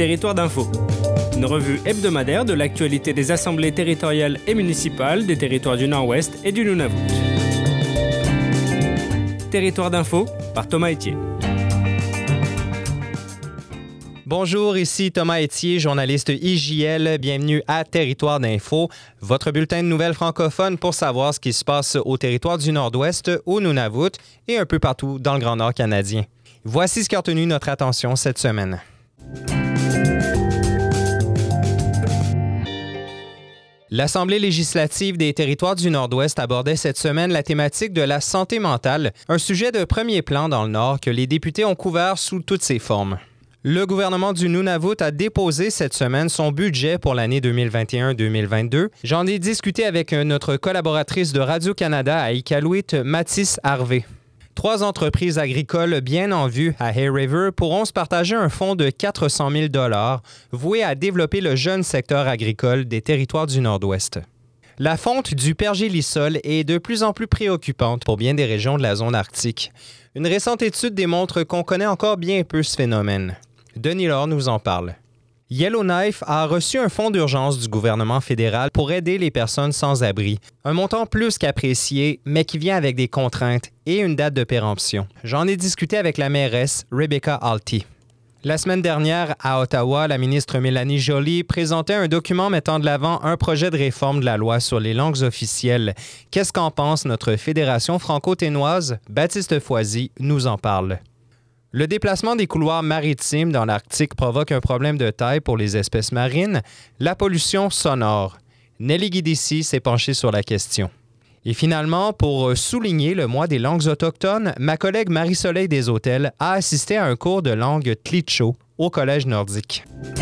Territoire d'Info, une revue hebdomadaire de l'actualité des assemblées territoriales et municipales des territoires du Nord-Ouest et du Nunavut. Territoire d'Info par Thomas Etier. Bonjour, ici Thomas Etier, journaliste IJL. Bienvenue à Territoire d'Info, votre bulletin de nouvelles francophones pour savoir ce qui se passe au territoire du Nord-Ouest, au Nunavut et un peu partout dans le Grand Nord canadien. Voici ce qui a retenu notre attention cette semaine. L'Assemblée législative des territoires du Nord-Ouest abordait cette semaine la thématique de la santé mentale, un sujet de premier plan dans le Nord que les députés ont couvert sous toutes ses formes. Le gouvernement du Nunavut a déposé cette semaine son budget pour l'année 2021-2022. J'en ai discuté avec notre collaboratrice de Radio-Canada à Iqaluit, Mathis Harvey. 3 entreprises agricoles bien en vue à Hay River pourront se partager un fonds de 400 000 $ voué à développer le jeune secteur agricole des territoires du Nord-Ouest. La fonte du pergélisol est de plus en plus préoccupante pour bien des régions de la zone arctique. Une récente étude démontre qu'on connaît encore bien peu ce phénomène. Denis Laure nous en parle. Yellowknife a reçu un fonds d'urgence du gouvernement fédéral pour aider les personnes sans abri. Un montant plus qu'apprécié, mais qui vient avec des contraintes et une date de péremption. J'en ai discuté avec la mairesse Rebecca Alty. La semaine dernière, à Ottawa, la ministre Mélanie Joly présentait un document mettant de l'avant un projet de réforme de la loi sur les langues officielles. Qu'est-ce qu'en pense notre fédération franco-ténoise? Baptiste Foisy nous en parle. Le déplacement des couloirs maritimes dans l'Arctique provoque un problème de taille pour les espèces marines, la pollution sonore. Nelly Guidici s'est penchée sur la question. Et finalement, pour souligner le mois des langues autochtones, ma collègue Marie-Soleil Deshôtels a assisté à un cours de langue tlitcho au Collège nordique.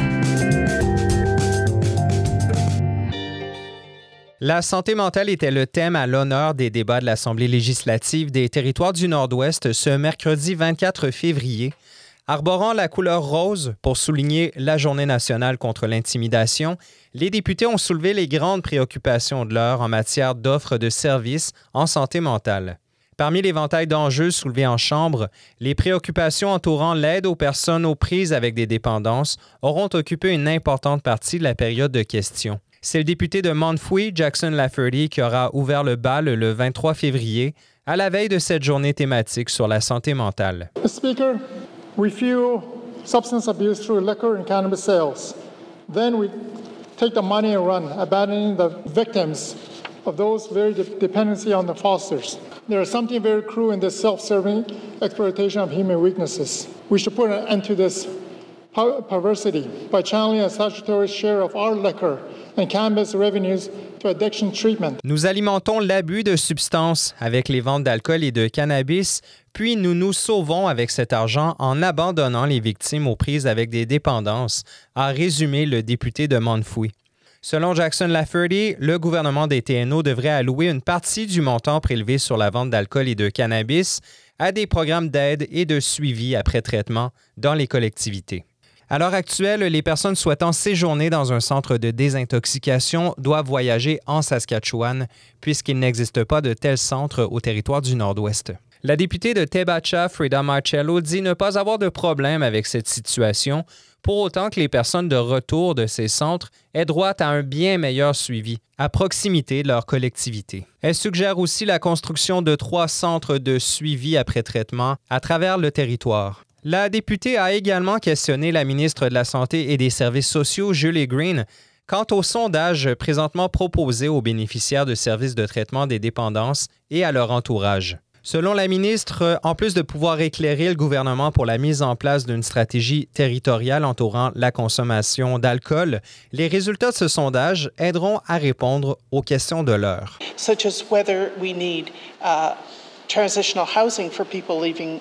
La santé mentale était le thème à l'honneur des débats de l'Assemblée législative des territoires du Nord-Ouest ce mercredi 24 février. Arborant la couleur rose pour souligner la Journée nationale contre l'intimidation, les députés ont soulevé les grandes préoccupations de l'heure en matière d'offres de services en santé mentale. Parmi l'éventail d'enjeux soulevés en Chambre, les préoccupations entourant l'aide aux personnes aux prises avec des dépendances auront occupé une importante partie de la période de questions. C'est le député de Mount-Fouille, Jackson Lafferty, qui aura ouvert le bal le 23 février, à la veille de cette journée thématique sur la santé mentale. Mr. Speaker, we fuel substance abuse through liquor and cannabis sales. Then we take the money and run, abandoning the victims of those very dependency on the fosters. There is something very cruel in this self-serving exploitation of human weaknesses. We should put an end to this perversity by channeling a statutory share of our liquor and cannabis revenues to addiction treatment. Nous alimentons l'abus de substances avec les ventes d'alcool et de cannabis, puis nous nous sauvons avec cet argent en abandonnant les victimes aux prises avec des dépendances, a résumé le député de Mount-Fouille. Selon Jackson Lafferty, le gouvernement des TNO devrait allouer une partie du montant prélevé sur la vente d'alcool et de cannabis à des programmes d'aide et de suivi après traitement dans les collectivités. À l'heure actuelle, les personnes souhaitant séjourner dans un centre de désintoxication doivent voyager en Saskatchewan puisqu'il n'existe pas de tel centre au territoire du Nord-Ouest. La députée de Tebacha, Frida Marcello, dit ne pas avoir de problème avec cette situation, pour autant que les personnes de retour de ces centres aient droit à un bien meilleur suivi, à proximité de leur collectivité. Elle suggère aussi la construction de 3 centres de suivi après traitement à travers le territoire. La députée a également questionné la ministre de la Santé et des Services sociaux, Julie Green, quant au sondage présentement proposé aux bénéficiaires de services de traitement des dépendances et à leur entourage. Selon la ministre, en plus de pouvoir éclairer le gouvernement pour la mise en place d'une stratégie territoriale entourant la consommation d'alcool, les résultats de ce sondage aideront à répondre aux questions de l'heure. Such as whether we need transitional housing for people leaving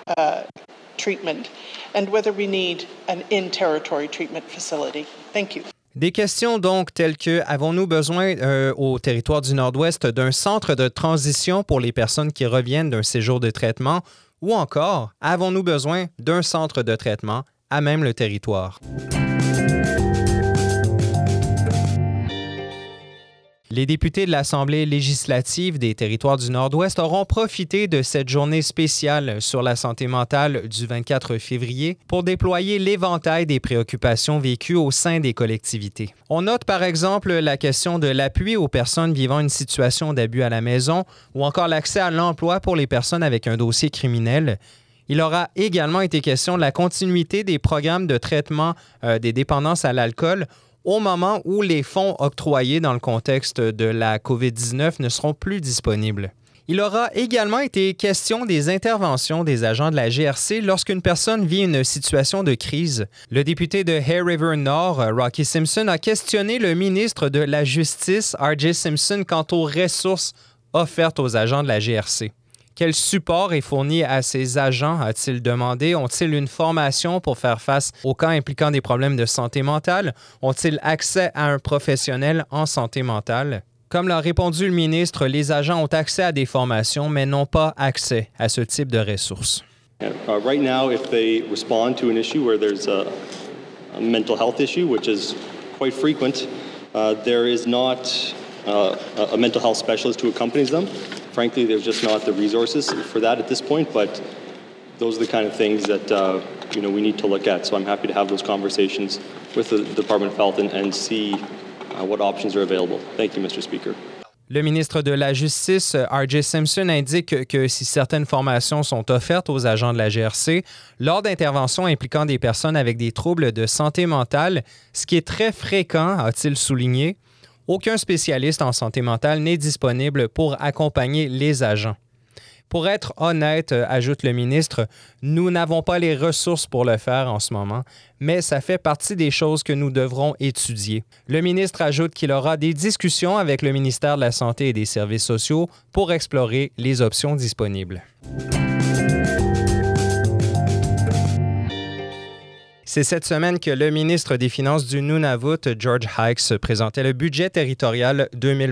treatment and whether we need an in-territory treatment facility. Thank you. Des questions donc telles que avons-nous besoin au territoire du Nord-Ouest d'un centre de transition pour les personnes qui reviennent d'un séjour de traitement ou encore avons-nous besoin d'un centre de traitement à même le territoire? Les députés de l'Assemblée législative des Territoires du Nord-Ouest auront profité de cette journée spéciale sur la santé mentale du 24 février pour déployer l'éventail des préoccupations vécues au sein des collectivités. On note par exemple la question de l'appui aux personnes vivant une situation d'abus à la maison ou encore l'accès à l'emploi pour les personnes avec un dossier criminel. Il aura également été question de la continuité des programmes de traitement des dépendances à l'alcool au moment où les fonds octroyés dans le contexte de la COVID-19 ne seront plus disponibles. Il aura également été question des interventions des agents de la GRC lorsqu'une personne vit une situation de crise. Le député de Hay River Nord, Rocky Simpson, a questionné le ministre de la Justice, R.J. Simpson, quant aux ressources offertes aux agents de la GRC. Quel support est fourni à ces agents, a-t-il demandé? Ont-ils une formation pour faire face aux cas impliquant des problèmes de santé mentale? Ont-ils accès à un professionnel en santé mentale? Comme l'a répondu le ministre, les agents ont accès à des formations, mais n'ont pas accès à ce type de ressources. Right now, if they respond to an issue where there's a mental health issue, which is quite frequent, there is not a mental health specialist who accompanies them. Frankly, there's just not the resources for that at this point, but those are the kind of things that we need to look at. So I'm happy to have those conversations with the Department of Health and see what options are available. Thank you, Mr. Speaker. Le ministre de la Justice, R.J. Simpson, indique que si certaines formations sont offertes aux agents de la GRC, lors d'interventions impliquant des personnes avec des troubles de santé mentale, ce qui est très fréquent, a-t-il souligné, aucun spécialiste en santé mentale n'est disponible pour accompagner les agents. Pour être honnête, ajoute le ministre, nous n'avons pas les ressources pour le faire en ce moment, mais ça fait partie des choses que nous devrons étudier. Le ministre ajoute qu'il aura des discussions avec le ministère de la Santé et des Services sociaux pour explorer les options disponibles. C'est cette semaine que le ministre des Finances du Nunavut, George Hykes, présentait le budget territorial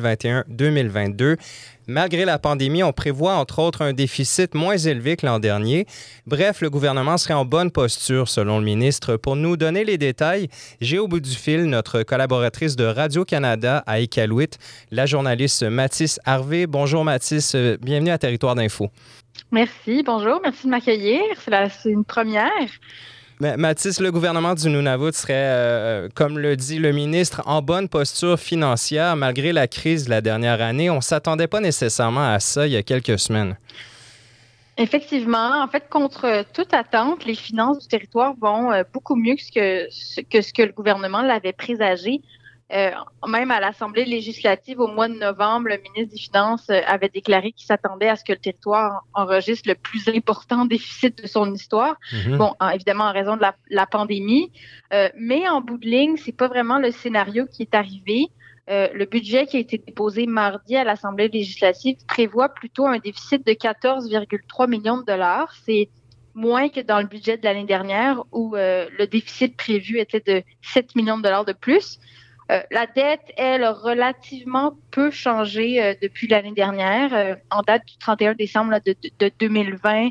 2021-2022. Malgré la pandémie, on prévoit entre autres un déficit moins élevé que l'an dernier. Bref, le gouvernement serait en bonne posture, selon le ministre. Pour nous donner les détails, j'ai au bout du fil notre collaboratrice de Radio-Canada à Iqaluit, la journaliste Mathis Harvey. Bonjour Mathis, bienvenue à Territoire d'Info. Merci, bonjour, merci de m'accueillir. C'est une première. Mathis, le gouvernement du Nunavut serait, comme le dit le ministre, en bonne posture financière malgré la crise de la dernière année. On ne s'attendait pas nécessairement à ça il y a quelques semaines. Effectivement. En fait, contre toute attente, les finances du territoire vont beaucoup mieux que ce que le gouvernement l'avait présagé. Même à l'Assemblée législative au mois de novembre, le ministre des Finances avait déclaré qu'il s'attendait à ce que le territoire enregistre le plus important déficit de son histoire. Mm-hmm. Bon, évidemment en raison de la pandémie, mais en bout de ligne, c'est pas vraiment le scénario qui est arrivé. Le budget qui a été déposé mardi à l'Assemblée législative prévoit plutôt un déficit de 14,3 millions de dollars. C'est moins que dans le budget de l'année dernière où le déficit prévu était de 7 millions de dollars de plus. La dette, elle, a relativement peu changé depuis l'année dernière. En date du 31 décembre de 2020,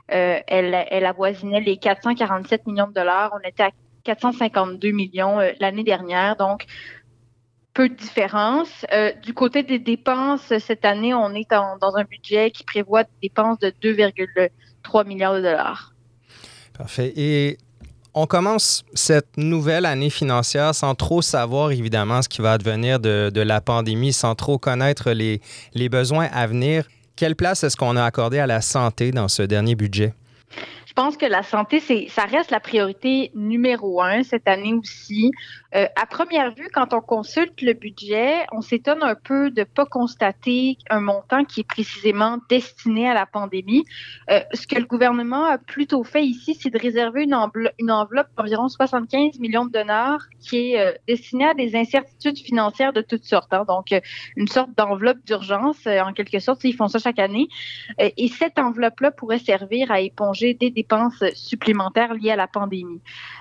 elle avoisinait les 447 millions de dollars. On était à 452 millions l'année dernière, donc peu de différence. Du côté des dépenses, cette année, on est dans un budget qui prévoit des dépenses de 2,3 milliards de dollars. Parfait. Et on commence cette nouvelle année financière sans trop savoir, évidemment, ce qui va advenir de la pandémie, sans trop connaître les besoins à venir. Quelle place est-ce qu'on a accordée à la santé dans ce dernier budget? Je pense que la santé, ça reste la priorité numéro 1 cette année aussi. À première vue, quand on consulte le budget, on s'étonne un peu de ne pas constater un montant qui est précisément destiné à la pandémie. Ce que le gouvernement a plutôt fait ici, c'est de réserver une enveloppe d'environ 75 millions de dollars qui est destinée à des incertitudes financières de toutes sortes. Hein. Donc, une sorte d'enveloppe d'urgence, en quelque sorte. Ils font ça chaque année. Et cette enveloppe-là pourrait servir à éponger des dépenses supplémentaires liées à la pandémie.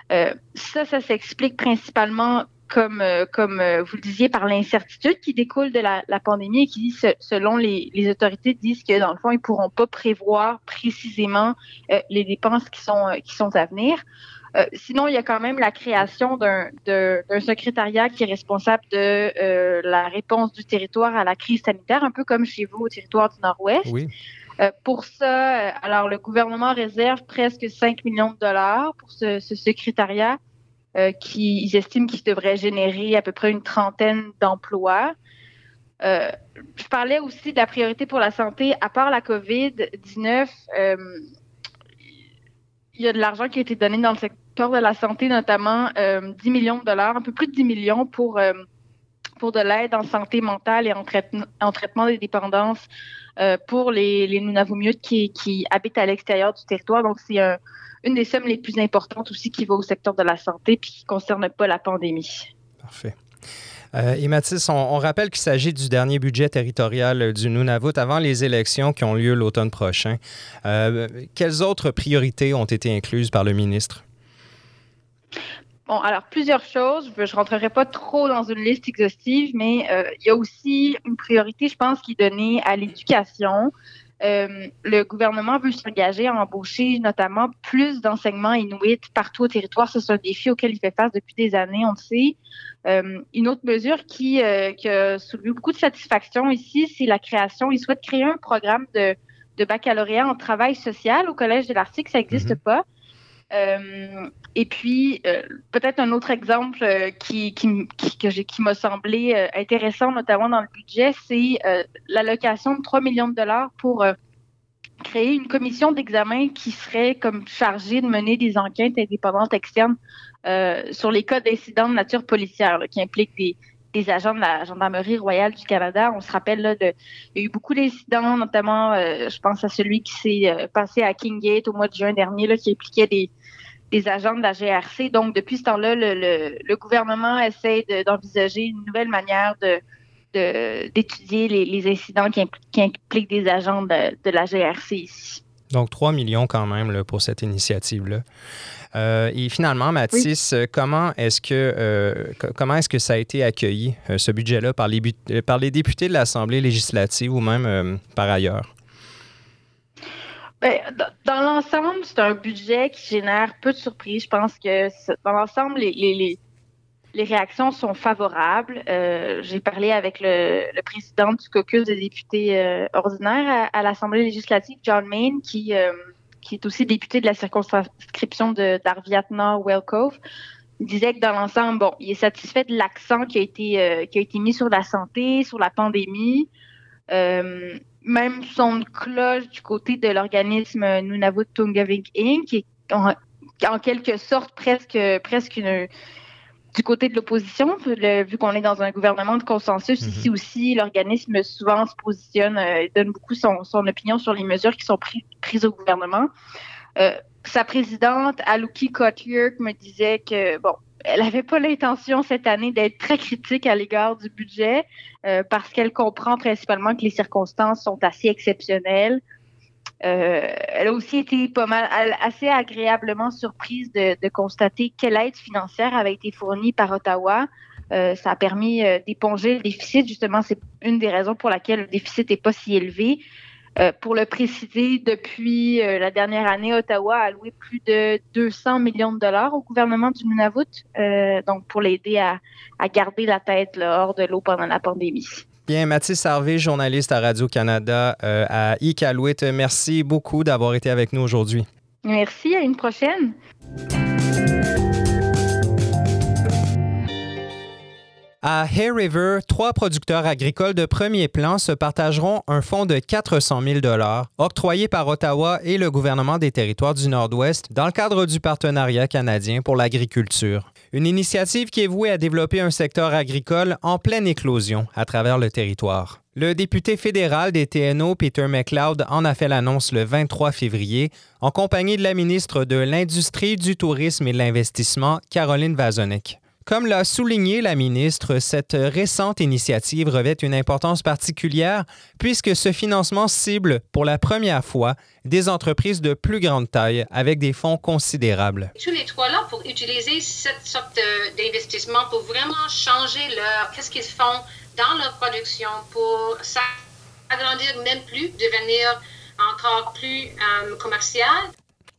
Ça s'explique principalement, comme vous le disiez, par l'incertitude qui découle de la pandémie et qui, selon les autorités, disent que, dans le fond, ils ne pourront pas prévoir précisément les dépenses qui sont à venir. Sinon, il y a quand même la création d'un secrétariat qui est responsable de la réponse du territoire à la crise sanitaire, un peu comme chez vous au territoire du Nord-Ouest. Oui. Pour ça, alors le gouvernement réserve presque 5 millions de dollars pour ce secrétariat ils estiment qu'il devrait générer à peu près une trentaine d'emplois. Je parlais aussi de la priorité pour la santé. À part la COVID-19, il y a de l'argent qui a été donné dans le secteur de la santé, notamment 10 millions de dollars, un peu plus de 10 millions pour de l'aide en santé mentale et en traitement des dépendances pour les Nunavummiut qui habitent à l'extérieur du territoire. Donc, c'est une des sommes les plus importantes aussi qui va au secteur de la santé puis qui ne concerne pas la pandémie. Parfait. Et Mathis, on rappelle qu'il s'agit du dernier budget territorial du Nunavut avant les élections qui ont lieu l'automne prochain. Quelles autres priorités ont été incluses par le ministre? Bon, alors, plusieurs choses. Je ne rentrerai pas trop dans une liste exhaustive, mais il y a aussi une priorité, je pense, qui est donnée à l'éducation. Le gouvernement veut s'engager à embaucher notamment plus d'enseignements inuits partout au territoire. C'est un défi auquel il fait face depuis des années, on le sait. Une autre mesure qui a soulevé beaucoup de satisfaction ici, c'est la création. Il souhaite créer un programme de baccalauréat en travail social au Collège de l'Arctique. Ça n'existe pas. Et puis, peut-être un autre exemple qui m'a semblé intéressant, notamment dans le budget, c'est l'allocation de 3 millions de dollars pour créer une commission d'examen qui serait comme chargée de mener des enquêtes indépendantes externes sur les cas d'incidents de nature policière là, qui impliquent des agents de la Gendarmerie royale du Canada. On se rappelle, là, il y a eu beaucoup d'incidents, notamment, je pense à celui qui s'est passé à Kinggate au mois de juin dernier, là, qui impliquait des agents de la GRC. Donc, depuis ce temps-là, le gouvernement essaie d'envisager une nouvelle manière d'étudier les incidents qui impliquent des agents de la GRC ici. Donc, 3 millions quand même là, pour cette initiative-là. Et finalement, Mathis, oui. Comment est-ce que ça a été accueilli, ce budget-là, par les députés de l'Assemblée législative ou même par ailleurs? Bien, dans l'ensemble, c'est un budget qui génère peu de surprises. Je pense que dans l'ensemble, les réactions sont favorables. J'ai parlé avec le président du caucus des députés ordinaires à l'Assemblée législative, John Mayne, qui est aussi député de la circonscription d'Arviat Nord-Whale Cove. Il disait que dans l'ensemble, bon, il est satisfait de l'accent qui a été mis sur la santé, sur la pandémie. Même son cloche du côté de l'organisme Nunavut Tungavik Inc., qui est en quelque sorte presque du côté de l'opposition, vu qu'on est dans un gouvernement de consensus. Ici aussi, l'organisme souvent se positionne et donne beaucoup son opinion sur les mesures qui sont prises au gouvernement. Sa présidente, Aluki Kotliuk, me disait que, bon, elle n'avait pas l'intention cette année d'être très critique à l'égard du budget parce qu'elle comprend principalement que les circonstances sont assez exceptionnelles. Elle a aussi été assez agréablement surprise de constater quelle aide financière avait été fournie par Ottawa. Ça a permis d'éponger le déficit. Justement, c'est une des raisons pour laquelle le déficit n'est pas si élevé. Pour le préciser, depuis la dernière année, Ottawa a alloué plus de 200 millions de dollars au gouvernement du Nunavut, donc pour l'aider à garder la tête là, hors de l'eau pendant la pandémie. Bien, Mathis Harvey, journaliste à Radio-Canada à Iqaluit, merci beaucoup d'avoir été avec nous aujourd'hui. Merci, à une prochaine. À Hay River, 3 producteurs agricoles de premier plan se partageront un fonds de 400 000 $ octroyé par Ottawa et le gouvernement des Territoires du Nord-Ouest dans le cadre du Partenariat canadien pour l'agriculture. Une initiative qui est vouée à développer un secteur agricole en pleine éclosion à travers le territoire. Le député fédéral des TNO, Peter MacLeod, en a fait l'annonce le 23 février, en compagnie de la ministre de l'Industrie, du Tourisme et de l'Investissement, Caroline Vazonec. Comme l'a souligné la ministre, cette récente initiative revêt une importance particulière puisque ce financement cible pour la première fois des entreprises de plus grande taille avec des fonds considérables. Tous les trois là pour utiliser cette sorte d'investissement pour vraiment changer qu'est-ce qu'ils font dans leur production pour s'agrandir même plus, devenir encore plus commercial.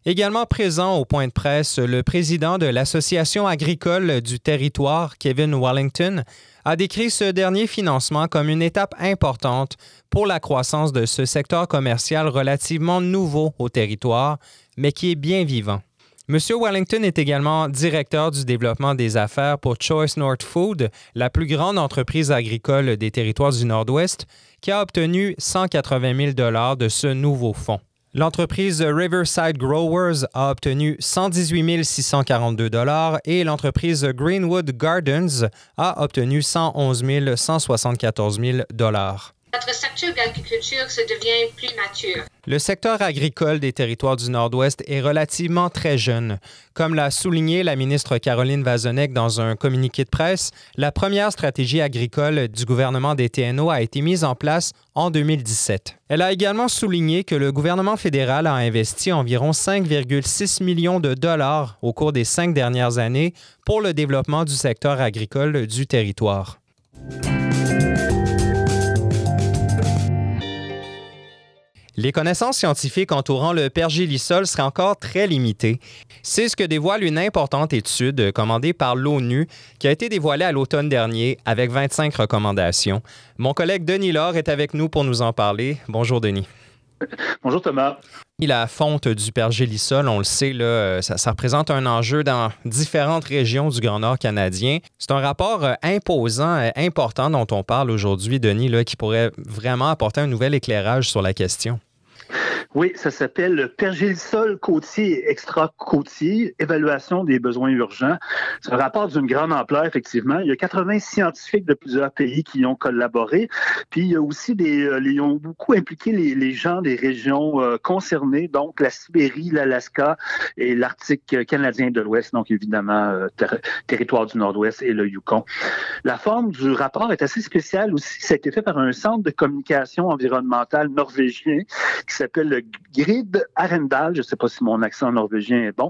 Également présent au point de presse, le président de l'Association agricole du territoire, Kevin Wallington, a décrit ce dernier financement comme une étape importante pour la croissance de ce secteur commercial relativement nouveau au territoire, mais qui est bien vivant. M. Wallington est également directeur du développement des affaires pour Choice North Food, la plus grande entreprise agricole des territoires du Nord-Ouest, qui a obtenu 180 000 de ce nouveau fonds. L'entreprise Riverside Growers a obtenu 118 642 et l'entreprise Greenwood Gardens a obtenu 111 174 000 Notre secteur d'agriculture se devient plus mature. Le secteur agricole des territoires du Nord-Ouest est relativement très jeune. Comme l'a souligné la ministre Caroline Vazonec dans un communiqué de presse, la première stratégie agricole du gouvernement des TNO a été mise en place en 2017. Elle a également souligné que le gouvernement fédéral a investi environ 5,6 millions de dollars au cours des 5 dernières années pour le développement du secteur agricole du territoire. Les connaissances scientifiques entourant le pergélisol seraient encore très limitées. C'est ce que dévoile une importante étude commandée par l'ONU qui a été dévoilée à l'automne dernier avec 25 recommandations. Mon collègue Denis Laure est avec nous pour nous en parler. Bonjour Denis. Bonjour Thomas. La fonte du pergélisol, on le sait, là, ça représente un enjeu dans différentes régions du Grand Nord canadien. C'est un rapport imposant, important dont on parle aujourd'hui, Denis, là, qui pourrait vraiment apporter un nouvel éclairage sur la question. Oui, ça s'appelle le pergélisol côtier et extra-côtier, évaluation des besoins urgents. C'est un rapport d'une grande ampleur, effectivement. Il y a 80 scientifiques de plusieurs pays qui y ont collaboré. Puis il y a aussi ils ont beaucoup impliqué les gens des régions concernées, donc la Sibérie, l'Alaska et l'Arctique canadien de l'Ouest, donc évidemment territoire du Nord-Ouest et le Yukon. La forme du rapport est assez spéciale aussi. Ça a été fait par un centre de communication environnementale norvégien qui s'appelle le Grid Arendal. Je ne sais pas si mon accent norvégien est bon.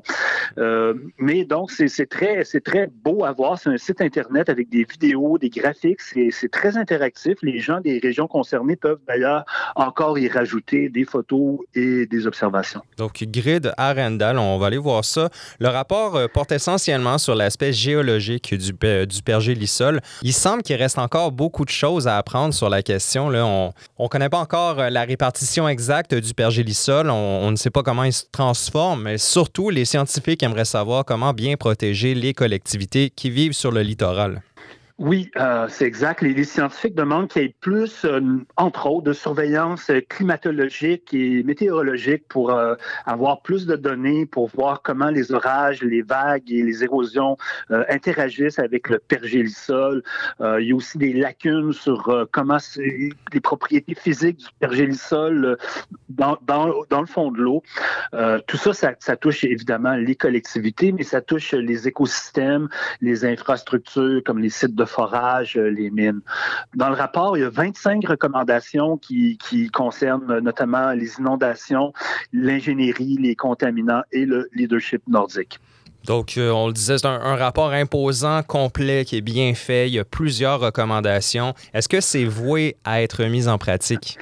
Mais donc, c'est très beau à voir. C'est un site Internet avec des vidéos, des graphiques. C'est très interactif. Les gens des régions concernées peuvent d'ailleurs encore y rajouter des photos et des observations. Donc, Grid Arendal, on va aller voir ça. Le rapport porte essentiellement sur l'aspect géologique du pergélisol. Il semble qu'il reste encore beaucoup de choses à apprendre sur la question. Là, on ne connaît pas encore la répartition exacte du pergélisol. On ne sait pas comment il se transforme, mais surtout, les scientifiques aimeraient savoir comment bien protéger les collectivités qui vivent sur le littoral. Oui, c'est exact. Les scientifiques demandent qu'il y ait plus, entre autres, de surveillance climatologique et météorologique pour avoir plus de données, pour voir comment les orages, les vagues et les érosions interagissent avec le pergélisol. Il y a aussi des lacunes sur comment les propriétés physiques du pergélisol dans le fond de l'eau. Tout ça touche évidemment les collectivités, mais ça touche les écosystèmes, les infrastructures comme les sites de forage, les mines. Dans le rapport, il y a 25 recommandations qui concernent notamment les inondations, l'ingénierie, les contaminants et le leadership nordique. Donc, on le disait, c'est un rapport imposant, complet, qui est bien fait. Il y a plusieurs recommandations. Est-ce que c'est voué à être mis en pratique?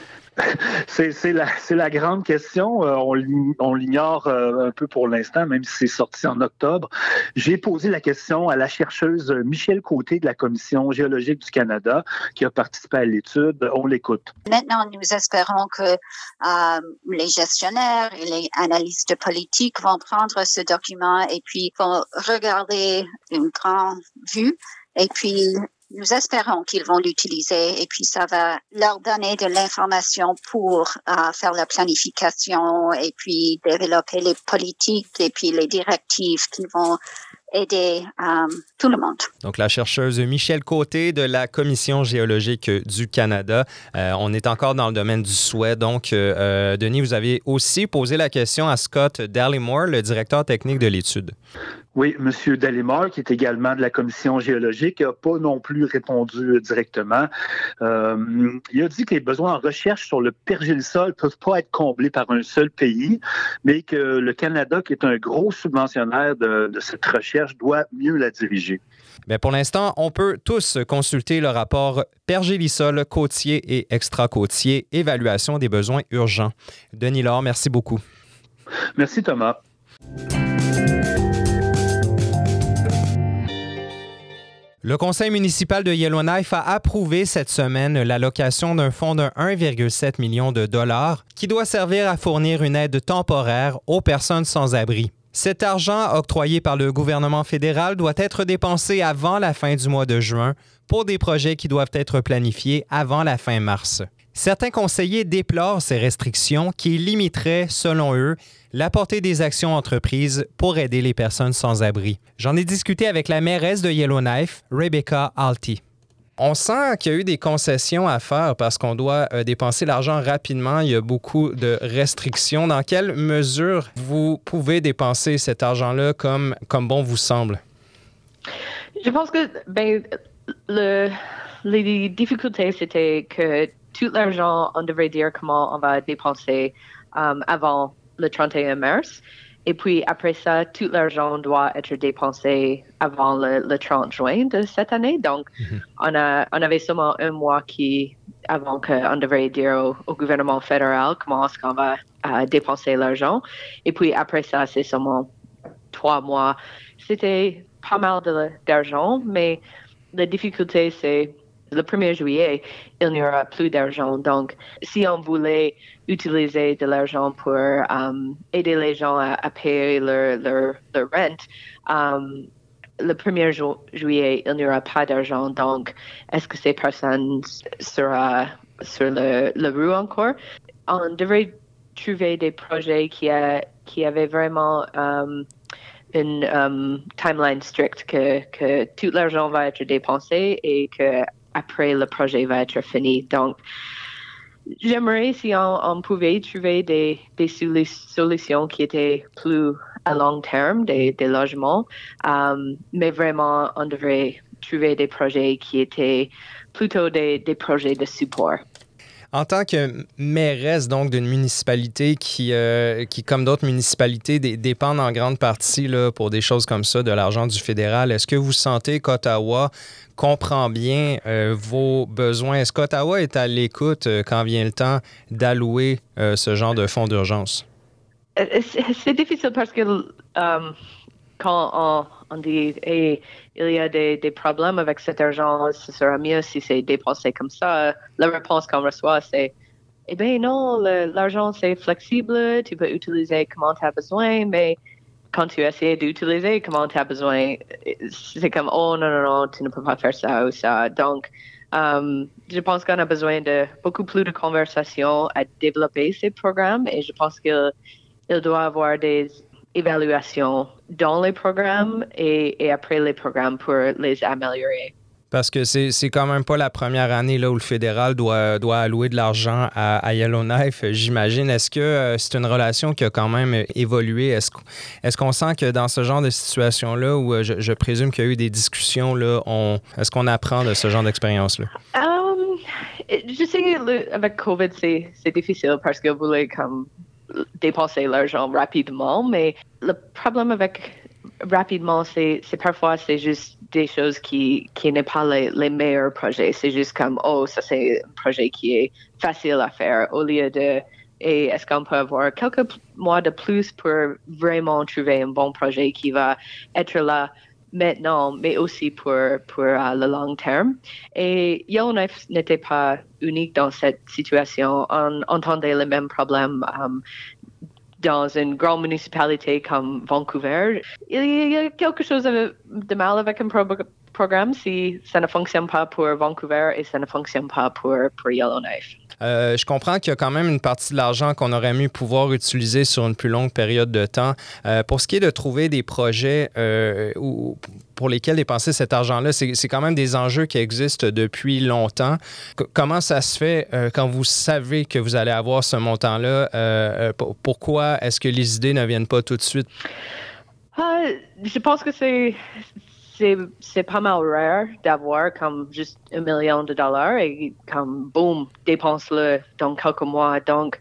C'est la grande question. On l'ignore un peu pour l'instant, même si c'est sorti en octobre. J'ai posé la question à la chercheuse Michèle Côté de la Commission géologique du Canada qui a participé à l'étude. On l'écoute. Maintenant, nous espérons que les gestionnaires et les analystes politiques vont prendre ce document et puis vont regarder une grande vue et puis nous espérons qu'ils vont l'utiliser et puis ça va leur donner de l'information pour faire la planification et puis développer les politiques et puis les directives qui vont aider tout le monde. Donc, la chercheuse Michèle Côté de la Commission géologique du Canada. On est encore dans le domaine du souhait. Donc, Denis, vous avez aussi posé la question à Scott Dallimore, le directeur technique de l'étude. Oui, M. Dallimore, qui est également de la Commission géologique, n'a pas non plus répondu directement. Il a dit que les besoins en recherche sur le pergélisol ne peuvent pas être comblés par un seul pays, mais que le Canada, qui est un gros subventionnaire de cette recherche, doit mieux la diriger. Bien, pour l'instant, on peut tous consulter le rapport Pergélisol côtier et extra-côtier, évaluation des besoins urgents. Denis Laure, merci beaucoup. Merci, Thomas. Le conseil municipal de Yellowknife a approuvé cette semaine l'allocation d'un fonds de 1,7 million de dollars qui doit servir à fournir une aide temporaire aux personnes sans abri. Cet argent octroyé par le gouvernement fédéral doit être dépensé avant la fin du mois de juin pour des projets qui doivent être planifiés avant la fin mars. Certains conseillers déplorent ces restrictions qui limiteraient, selon eux, la portée des actions entreprises pour aider les personnes sans abri. J'en ai discuté avec la mairesse de Yellowknife, Rebecca Alty. On sent qu'il y a eu des concessions à faire parce qu'on doit dépenser l'argent rapidement. Il y a beaucoup de restrictions. Dans quelle mesure vous pouvez dépenser cet argent-là comme bon vous semble? Je pense que les difficultés, c'était que tout l'argent, on devrait dire comment on va dépenser avant le 31 mars. Et puis après ça, tout l'argent doit être dépensé avant le 30 juin de cette année. Donc, on avait seulement un mois avant qu'on devrait dire au gouvernement fédéral comment est-ce qu'on va dépenser l'argent. Et puis après ça, c'est seulement 3 mois. C'était pas mal d'argent, mais la difficulté, c'est le 1er juillet, il n'y aura plus d'argent. Donc, si on voulait utiliser de l'argent pour aider les gens à payer leur rente, le 1er juillet, il n'y aura pas d'argent. Donc, est-ce que ces personnes seront sur le rue encore? On devrait trouver des projets qui avaient vraiment une timeline stricte, que tout l'argent va être dépensé et que après le projet va être fini. Donc, j'aimerais si on pouvait trouver des solutions qui étaient plus à long terme, des logements, mais vraiment, on devrait trouver des projets qui étaient plutôt des projets de support. En tant que mairesse donc d'une municipalité qui comme d'autres municipalités, dépendent en grande partie là, pour des choses comme ça de l'argent du fédéral, est-ce que vous sentez qu'Ottawa comprend bien vos besoins? Est-ce qu'Ottawa est à l'écoute quand vient le temps d'allouer ce genre de fonds d'urgence? C'est difficile parce que quand on dit il y a des problèmes avec cet argent, ce sera mieux si c'est dépensé comme ça. La réponse qu'on reçoit, c'est eh bien non, l'argent c'est flexible, tu peux utiliser comment tu as besoin, mais quand tu essaies d'utiliser comment tu as besoin, c'est comme oh non, tu ne peux pas faire ça ou ça. Donc, je pense qu'on a besoin de beaucoup plus de conversations à développer ces programmes et je pense qu'il doit y avoir des évaluations dans les programmes et après les programmes pour les améliorer. Parce que c'est quand même pas la première année là, où le fédéral doit allouer de l'argent à Yellowknife, j'imagine. Est-ce que c'est une relation qui a quand même évolué? Est-ce qu'on sent que dans ce genre de situation-là, où je présume qu'il y a eu des discussions, là, est-ce qu'on apprend de ce genre d'expérience-là? Je sais qu'avec COVID, c'est difficile parce que vous voulez comme dépenser l'argent rapidement, mais le problème avec rapidement, c'est parfois c'est juste des choses qui n'est pas les meilleurs projets. C'est juste comme ça c'est un projet qui est facile à faire au lieu de est-ce qu'on peut avoir quelques mois de plus pour vraiment trouver un bon projet qui va être là maintenant, mais aussi pour le long terme. Et Yellowknife n'était pas unique dans cette situation. On entendait les mêmes problèmes dans une grande municipalité comme Vancouver. Il y a quelque chose de mal avec un programme si ça ne fonctionne pas pour Vancouver et ça ne fonctionne pas pour Yellowknife. Je comprends qu'il y a quand même une partie de l'argent qu'on aurait mieux pouvoir utiliser sur une plus longue période de temps. Pour ce qui est de trouver des projets pour lesquels dépenser cet argent-là, c'est quand même des enjeux qui existent depuis longtemps. Comment ça se fait quand vous savez que vous allez avoir ce montant-là? Pourquoi est-ce que les idées ne viennent pas tout de suite? Je pense que c'est pas mal rare d'avoir comme juste $1 million et comme boum, dépense-le dans quelques mois. Donc,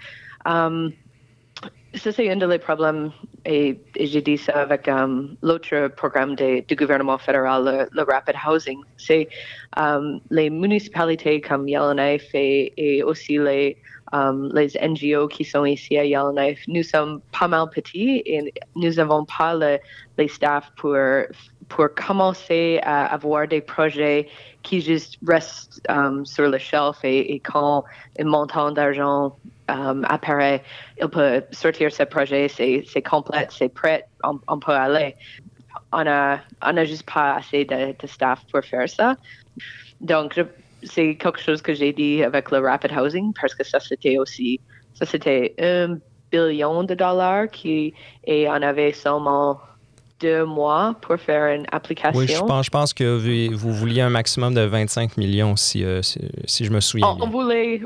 ça c'est un des problèmes et j'ai dit ça avec l'autre programme du gouvernement fédéral, le Rapid Housing. C'est les municipalités comme Yellowknife et aussi les les NGO qui sont ici à Yellowknife, nous sommes pas mal petits et nous n'avons pas les staffs pour commencer à avoir des projets qui juste restent sur le shelf et quand un montant d'argent apparaît, il peut sortir ce projet, c'est complet, c'est prêt, on peut aller. On a juste pas assez de staff pour faire ça. Donc, c'est quelque chose que j'ai dit avec le Rapid Housing parce que ça c'était $1 billion et on avait seulement 2 mois pour faire une application. Oui, je pense que vous vouliez un maximum de 25 millions si je me souviens bien. On voulait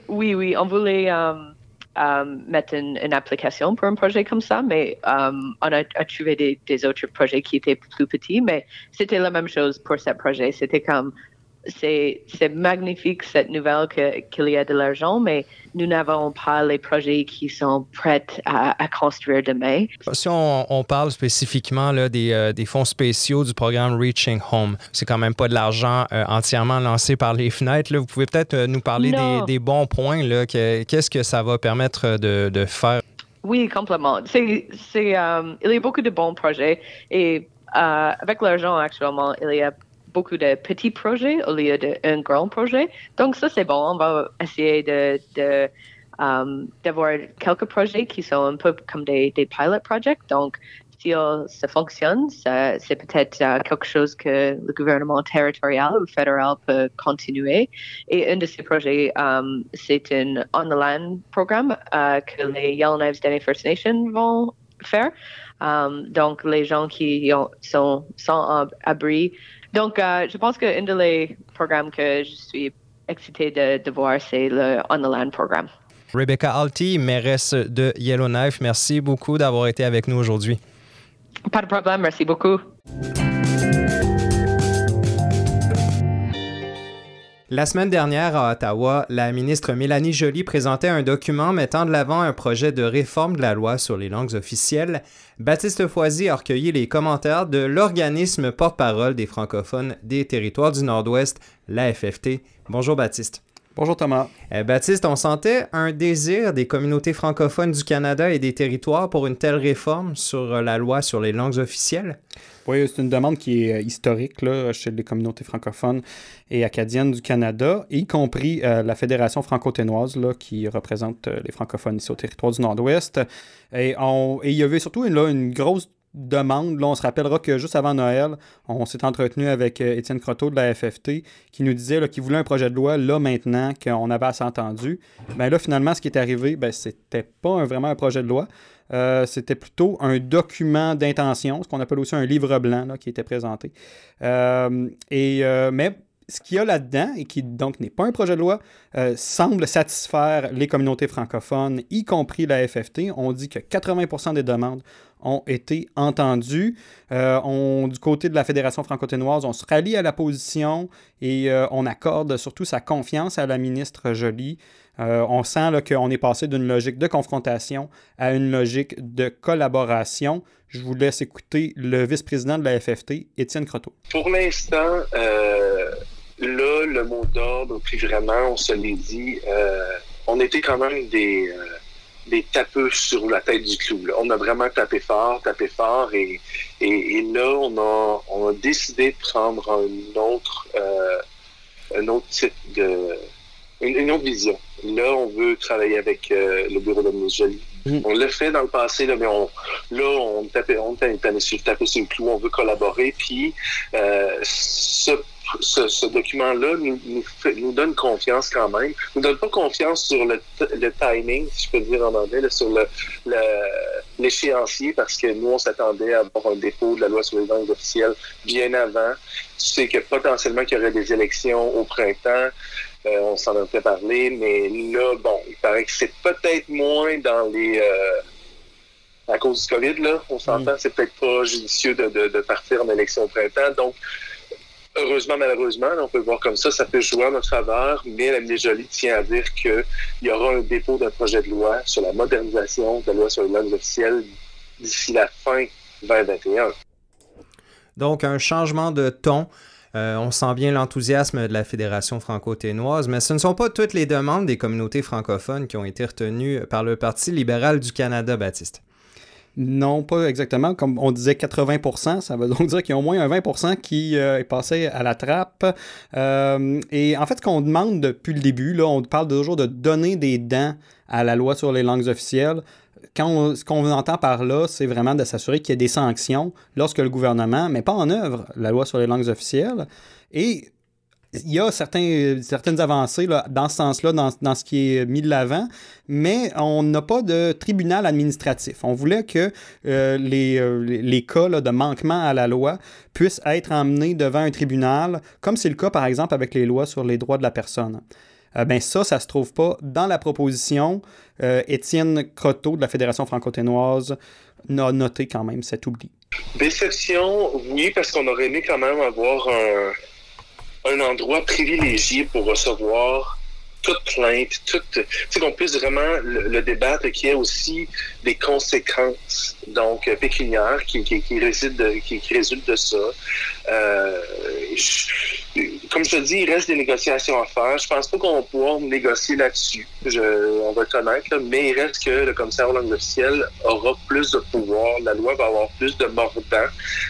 mettre une application pour un projet comme ça, mais on a trouvé des autres projets qui étaient plus petits, mais c'était la même chose pour ce projet. C'était comme, c'est magnifique cette nouvelle qu'il y a de l'argent, mais nous n'avons pas les projets qui sont prêts à construire demain. Si on parle spécifiquement là, des fonds spéciaux du programme Reaching Home, c'est quand même pas de l'argent entièrement lancé par les fenêtres. Là. Vous pouvez peut-être nous parler des bons points. Là, qu'est-ce que ça va permettre de faire? Oui, complètement. Il y a beaucoup de bons projets et avec l'argent actuellement, il y a beaucoup de petits projets au lieu d'un grand projet. Donc, ça, c'est bon. On va essayer d'avoir quelques projets qui sont un peu comme des pilot projects. Donc, si ça fonctionne, c'est peut-être quelque chose que le gouvernement territorial ou fédéral peut continuer. Et un de ces projets, c'est un on-the-land programme que les Yellowknives Dene First Nation vont faire. Donc, les gens qui sont sans abri. Donc, je pense qu'un des programmes que je suis excitée de voir, c'est le On the Land programme. Rebecca Alty, mairesse de Yellowknife, merci beaucoup d'avoir été avec nous aujourd'hui. Pas de problème, merci beaucoup. La semaine dernière, à Ottawa, la ministre Mélanie Joly présentait un document mettant de l'avant un projet de réforme de la loi sur les langues officielles. Baptiste Foisy a recueilli les commentaires de l'organisme porte-parole des francophones des territoires du Nord-Ouest, l'AFFT. Bonjour Baptiste. Bonjour Thomas. Baptiste, on sentait un désir des communautés francophones du Canada et des territoires pour une telle réforme sur la loi sur les langues officielles? Oui, c'est une demande qui est historique là, chez les communautés francophones et acadiennes du Canada, y compris la Fédération franco-ténoise là, qui représente les francophones ici au territoire du Nord-Ouest. Et il y avait surtout une grosse demande. Là, on se rappellera que juste avant Noël, on s'est entretenu avec Étienne Croteau de la FFT qui nous disait qu'il voulait un projet de loi là maintenant qu'on avait assez entendu. Bien là, finalement, ce qui est arrivé, c'était pas vraiment un projet de loi. C'était plutôt un document d'intention, ce qu'on appelle aussi un livre blanc là, qui était présenté. Mais ce qu'il y a là-dedans, et qui donc n'est pas un projet de loi, semble satisfaire les communautés francophones, y compris la FFT. On dit que 80% des demandes ont été entendues. Du côté de la Fédération franco-ténoise, on se rallie à la position et on accorde surtout sa confiance à la ministre Joly. On sent là, qu'on est passé d'une logique de confrontation à une logique de collaboration. Je vous laisse écouter le vice-président de la FFT, Étienne Croteau. Pour l'instant, là, le mot d'ordre, puis vraiment, on se l'est dit, on était quand même des tapeux sur la tête du clou. Là. On a vraiment tapé fort, et là, on a décidé de prendre un autre type une autre vision. Là, on veut travailler avec le bureau de la ministre Joly. On l'a fait dans le passé, là, mais on tapait sur le clou, on veut collaborer, puis ce document-là nous donne confiance quand même. Nous donne pas confiance sur le timing, si je peux dire en anglais, là, sur l'échéancier, parce que nous, on s'attendait à avoir un dépôt de la loi sur les langues officielles bien avant. Tu sais que potentiellement qu'il y aurait des élections au printemps. On s'en a fait parler, mais là, bon, il paraît que c'est peut-être moins dans à cause du COVID, là, on s'entend, c'est peut-être pas judicieux de partir en élection au printemps. Donc, heureusement, malheureusement, là, on peut le voir comme ça peut jouer en notre faveur, mais la ministre Joly tient à dire qu'il y aura un dépôt d'un projet de loi sur la modernisation de la loi sur les langues officielles d'ici la fin 2021. Donc, un changement de ton. On sent bien l'enthousiasme de la Fédération franco-ténoise, mais ce ne sont pas toutes les demandes des communautés francophones qui ont été retenues par le Parti libéral du Canada, Baptiste. Non, pas exactement. Comme on disait 80%, ça veut donc dire qu'il y a au moins un 20% qui est passé à la trappe. Et en fait, ce qu'on demande depuis le début, là, on parle toujours de donner des dents à la loi sur les langues officielles. Ce qu'on entend par là, c'est vraiment de s'assurer qu'il y ait des sanctions lorsque le gouvernement ne met pas en œuvre la loi sur les langues officielles. Et il y a certaines avancées là, dans ce sens-là, dans ce qui est mis de l'avant, mais on n'a pas de tribunal administratif. On voulait que les cas là, de manquement à la loi puissent être emmenés devant un tribunal, comme c'est le cas, par exemple, avec les lois sur les droits de la personne. Ça se trouve pas dans la proposition. Étienne Croteau de la Fédération franco-ténoise a noté quand même cet oubli. Déception, oui, parce qu'on aurait aimé quand même avoir un endroit privilégié pour recevoir toute plainte, qu'on puisse vraiment le débattre et qu'il y ait aussi des conséquences donc pécuniaires qui résultent de ça. Comme je te dis, il reste des négociations à faire. Je pense pas qu'on va pouvoir négocier là-dessus. On va être honnête, là, mais il reste que le commissaire aux langues officielles aura plus de pouvoir. La loi va avoir plus de mordant.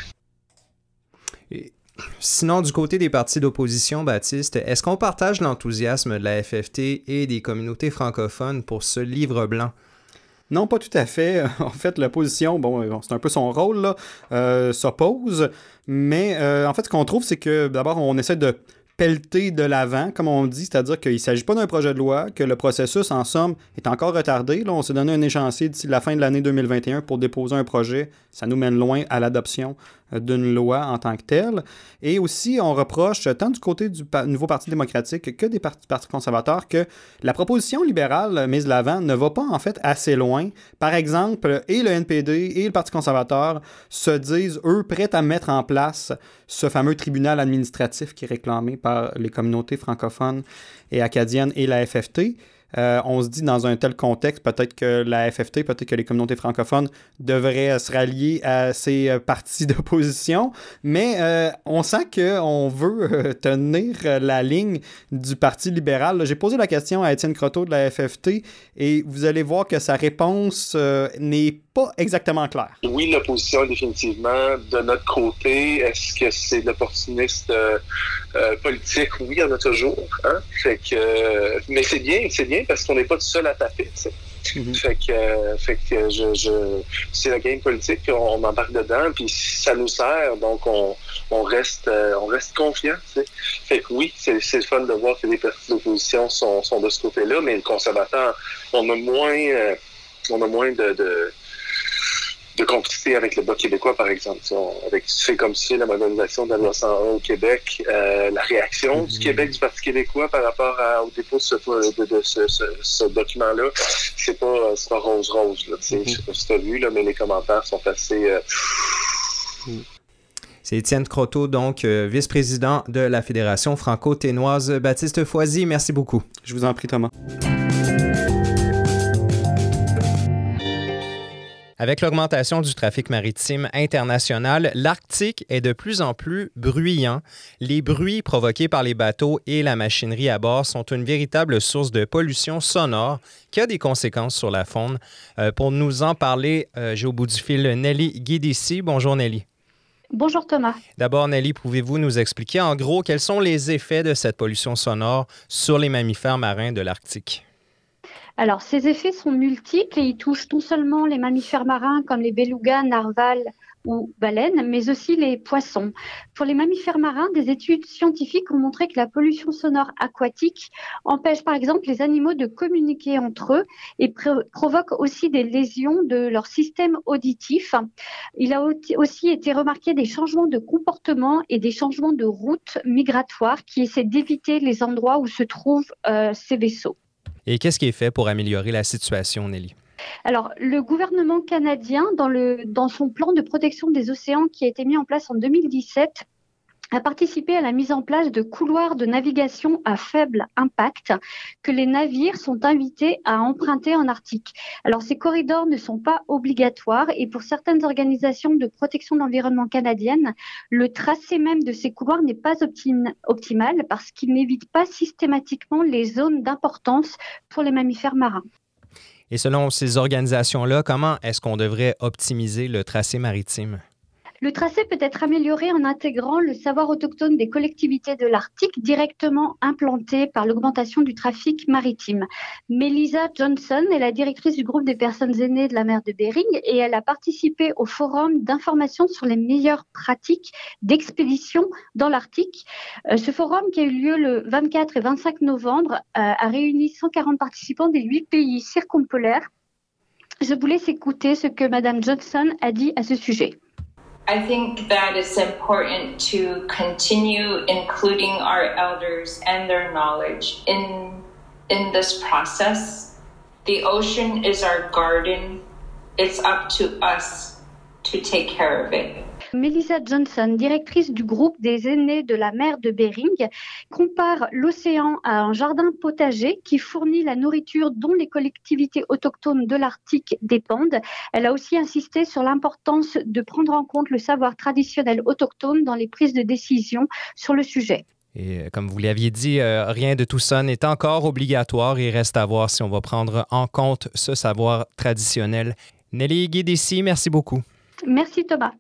Sinon, du côté des partis d'opposition, Baptiste, est-ce qu'on partage l'enthousiasme de la FFT et des communautés francophones pour ce livre blanc? Non, pas tout à fait. En fait, l'opposition, c'est un peu son rôle, là, s'oppose. Mais en fait, ce qu'on trouve, c'est que d'abord, on essaie de pelleter de l'avant, comme on dit, c'est-à-dire qu'il ne s'agit pas d'un projet de loi, que le processus, en somme, est encore retardé. Là, on s'est donné un échéancier d'ici la fin de l'année 2021 pour déposer un projet. Ça nous mène loin à l'adoption d'une loi en tant que telle. Et aussi, on reproche, tant du côté du nouveau Parti démocratique que des partis conservateurs, que la proposition libérale mise de l'avant ne va pas, en fait, assez loin. Par exemple, et le NPD et le Parti conservateur se disent, eux, prêts à mettre en place ce fameux tribunal administratif qui est réclamé par les communautés francophones et acadiennes et la FFT. On se dit, dans un tel contexte, peut-être que la FFT, peut-être que les communautés francophones devraient se rallier à ces partis d'opposition, mais on sent qu'on veut tenir la ligne du Parti libéral. J'ai posé la question à Étienne Croteau de la FFT et vous allez voir que sa réponse n'est pas exactement claire. Oui, l'opposition est définitivement de notre côté. Est-ce que c'est de l'opportuniste politique? Oui, il y en a toujours. Hein? Mais c'est bien parce qu'on n'est pas tout seul à taper. Mm-hmm. Fait que c'est la game politique, on embarque dedans, puis ça nous sert, donc on reste confiant. T'sais. Fait que oui, c'est le fun de voir que les partis d'opposition sont de ce côté-là, mais les conservateurs, on a moins de complicité avec le Bloc québécois, par exemple. Avec fait comme si la modernisation de la loi 101 au Québec, la réaction du Québec, du Parti québécois par rapport au dépôt de ce document-là, c'est pas rose-rose. Je sais pas si tu as vu, là, mais les commentaires sont assez... C'est Étienne Croteau, donc vice-président de la Fédération franco-ténoise. Baptiste Foisy, merci beaucoup. Je vous en prie, Thomas. Avec l'augmentation du trafic maritime international, l'Arctique est de plus en plus bruyant. Les bruits provoqués par les bateaux et la machinerie à bord sont une véritable source de pollution sonore qui a des conséquences sur la faune. Pour nous en parler, j'ai au bout du fil Nelly Guidici. Bonjour Nelly. Bonjour Thomas. D'abord Nelly, pouvez-vous nous expliquer en gros quels sont les effets de cette pollution sonore sur les mammifères marins de l'Arctique? Alors, ces effets sont multiples et ils touchent non seulement les mammifères marins comme les belugas, narvals ou baleines, mais aussi les poissons. Pour les mammifères marins, des études scientifiques ont montré que la pollution sonore aquatique empêche par exemple les animaux de communiquer entre eux et provoque aussi des lésions de leur système auditif. Il a aussi été remarqué des changements de comportement et des changements de route migratoire qui essaient d'éviter les endroits où se trouvent ces vaisseaux. Et qu'est-ce qui est fait pour améliorer la situation, Nelly? Alors, le gouvernement canadien, dans son plan de protection des océans qui a été mis en place en 2017, a participé à la mise en place de couloirs de navigation à faible impact que les navires sont invités à emprunter en Arctique. Alors, ces corridors ne sont pas obligatoires et pour certaines organisations de protection de l'environnement canadiennes, le tracé même de ces couloirs n'est pas optimal parce qu'il n'évite pas systématiquement les zones d'importance pour les mammifères marins. Et selon ces organisations-là, comment est-ce qu'on devrait optimiser le tracé maritime? Le tracé peut être amélioré en intégrant le savoir autochtone des collectivités de l'Arctique directement implanté par l'augmentation du trafic maritime. Melissa Johnson est la directrice du groupe des personnes aînées de la mer de Bering et elle a participé au forum d'information sur les meilleures pratiques d'expédition dans l'Arctique. Ce forum qui a eu lieu le 24 et 25 novembre a réuni 140 participants des 8 pays circumpolaires. Je vous laisse écouter ce que Mme Johnson a dit à ce sujet. I think that it's important to continue including our elders and their knowledge in this process. The ocean is our garden. It's up to us to take care of it. Melissa Johnson, directrice du groupe des aînés de la mer de Bering, compare l'océan à un jardin potager qui fournit la nourriture dont les collectivités autochtones de l'Arctique dépendent. Elle a aussi insisté sur l'importance de prendre en compte le savoir traditionnel autochtone dans les prises de décision sur le sujet. Et comme vous l'aviez dit, rien de tout ça n'est encore obligatoire. Il reste à voir si on va prendre en compte ce savoir traditionnel. Nelly Guédessi, merci beaucoup. Merci Thomas.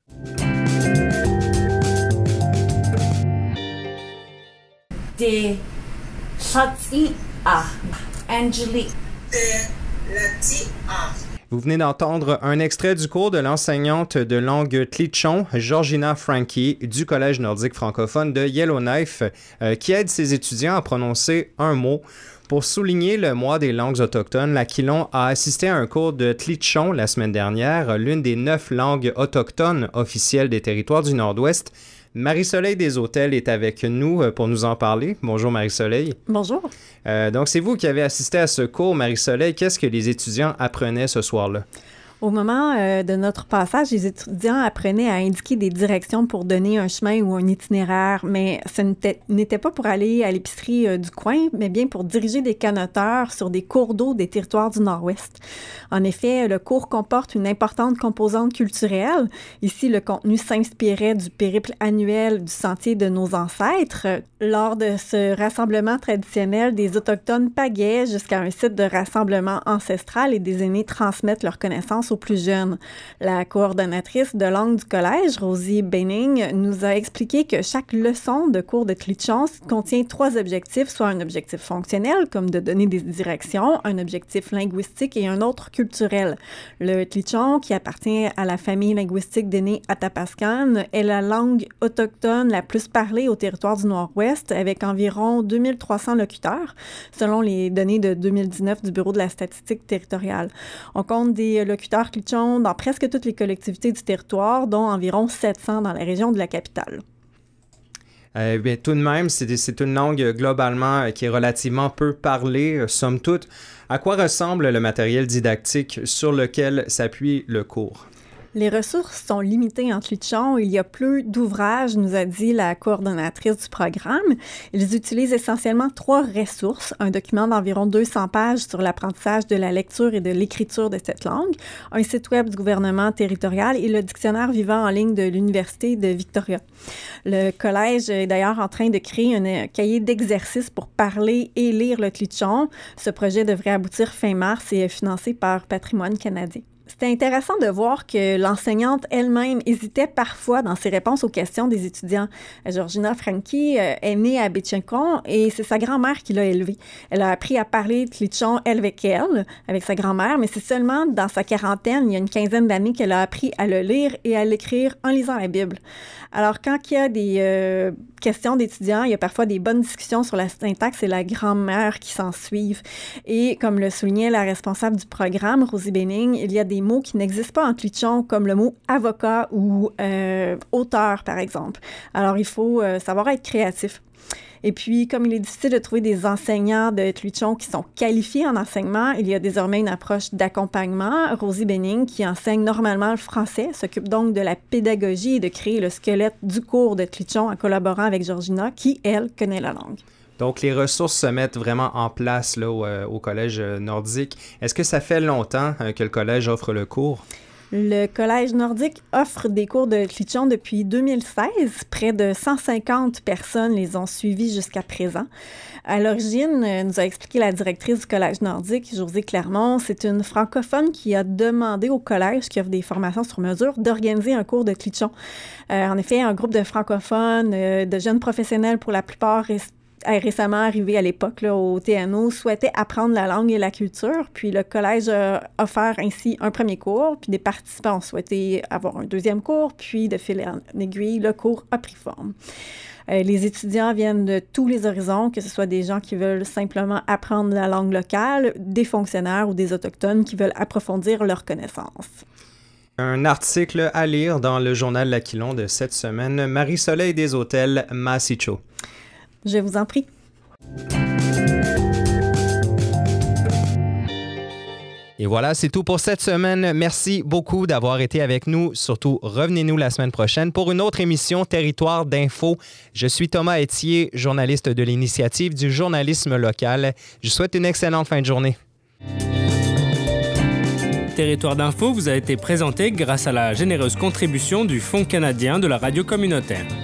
De Lati A. Angelique. De Lati A. Vous venez d'entendre un extrait du cours de l'enseignante de langue Tlitchon, Georgina Frankie, du Collège nordique francophone de Yellowknife, qui aide ses étudiants à prononcer un mot. Pour souligner le mois des langues autochtones, l'Aquilon a assisté à un cours de Tlitchon la semaine dernière, l'une des 9 langues autochtones officielles des territoires du Nord-Ouest. Marie-Soleil Deshôtels est avec nous pour nous en parler. Bonjour Marie-Soleil. Bonjour. Donc c'est vous qui avez assisté à ce cours, Marie-Soleil. Qu'est-ce que les étudiants apprenaient ce soir-là? Au moment de notre passage, les étudiants apprenaient à indiquer des directions pour donner un chemin ou un itinéraire, mais ce n'était pas pour aller à l'épicerie du coin, mais bien pour diriger des canoteurs sur des cours d'eau des territoires du Nord-Ouest. En effet, le cours comporte une importante composante culturelle. Ici, le contenu s'inspirait du périple annuel du Sentier de nos ancêtres. Lors de ce rassemblement traditionnel, des Autochtones pagaient jusqu'à un site de rassemblement ancestral et des aînés transmettent leurs connaissances aux plus jeunes. La coordonnatrice de langue du collège, Rosie Benning, nous a expliqué que chaque leçon de cours de Tlitchon contient 3 objectifs, soit un objectif fonctionnel, comme de donner des directions, un objectif linguistique et un autre culturel. Le Tlitchon, qui appartient à la famille linguistique des Nez-Atapascan, est la langue autochtone la plus parlée au territoire du Nord-Ouest, avec environ 2300 locuteurs, selon les données de 2019 du Bureau de la statistique territoriale. On compte des locuteurs Tlitchon dans presque toutes les collectivités du territoire, dont environ 700 dans la région de la capitale. Bien, tout de même, c'est une langue globalement qui est relativement peu parlée, somme toute. À quoi ressemble le matériel didactique sur lequel s'appuie le cours? Les ressources sont limitées en Tlitchon. Il y a peu d'ouvrages, nous a dit la coordonnatrice du programme. Ils utilisent essentiellement 3 ressources. Un document d'environ 200 pages sur l'apprentissage de la lecture et de l'écriture de cette langue, un site web du gouvernement territorial et le dictionnaire vivant en ligne de l'Université de Victoria. Le collège est d'ailleurs en train de créer un cahier d'exercices pour parler et lire le Tlitchon. Ce projet devrait aboutir fin mars et est financé par Patrimoine canadien. C'était intéressant de voir que l'enseignante elle-même hésitait parfois dans ses réponses aux questions des étudiants. Georgina Frankie est née à Bétchenkon et c'est sa grand-mère qui l'a élevée. Elle a appris à parler Tlitchon avec sa grand-mère, mais c'est seulement dans sa quarantaine, il y a une quinzaine d'années, qu'elle a appris à le lire et à l'écrire en lisant la Bible. Alors, quand il y a des questions d'étudiants, il y a parfois des bonnes discussions sur la syntaxe et la grammaire qui s'en suivent. Et comme le soulignait la responsable du programme, Rosie Benning, il y a des mots qui n'existent pas en Tlitchon, comme le mot avocat ou auteur, par exemple. Alors, il faut savoir être créatif. Et puis, comme il est difficile de trouver des enseignants de Tlichon qui sont qualifiés en enseignement, il y a désormais une approche d'accompagnement. Rosie Benning, qui enseigne normalement le français, s'occupe donc de la pédagogie et de créer le squelette du cours de Tlichon en collaborant avec Georgina, qui, elle, connaît la langue. Donc, les ressources se mettent vraiment en place là, au Collège nordique. Est-ce que ça fait longtemps que le Collège offre le cours? Le Collège nordique offre des cours de Tlichon depuis 2016. Près de 150 personnes les ont suivis jusqu'à présent. À l'origine, nous a expliqué la directrice du Collège nordique, Josée Clermont, c'est une francophone qui a demandé au collège, qui offre des formations sur mesure, d'organiser un cours de Tlichon. En effet, un groupe de francophones, de jeunes professionnels pour la plupart récemment arrivé à l'époque là, au TNO, souhaitait apprendre la langue et la culture. Puis le collège a offert ainsi un premier cours, puis des participants ont souhaité avoir un deuxième cours, puis de fil en aiguille, le cours a pris forme. Les étudiants viennent de tous les horizons, que ce soit des gens qui veulent simplement apprendre la langue locale, des fonctionnaires ou des autochtones qui veulent approfondir leurs connaissances. Un article à lire dans le journal L'Aquilon de cette semaine, Marie-Soleil des Hôtels, Massicho. Je vous en prie. Et voilà, c'est tout pour cette semaine. Merci beaucoup d'avoir été avec nous. Surtout, revenez-nous la semaine prochaine pour une autre émission Territoire d'info. Je suis Thomas Etier, journaliste de l'Initiative du journalisme local. Je vous souhaite une excellente fin de journée. Territoire d'info vous a été présenté grâce à la généreuse contribution du Fonds canadien de la radio communautaire.